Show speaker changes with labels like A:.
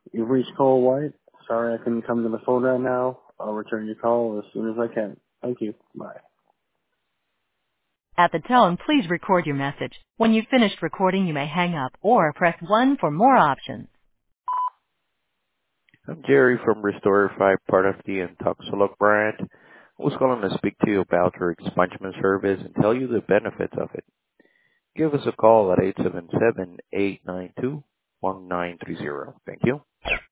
A: You've reached Cole White. Sorry I couldn't come to the phone right now. I'll return your call as soon as I can. Thank you. Bye.
B: At the tone, please record your message. When you've finished recording, you may hang up or press 1 for more options.
C: I'm Jerry from Restore 5, part of the Intoxilog brand. I was calling to speak to you about your expungement service and tell you the benefits of it. Give us a call at 877-892-1930. Thank you.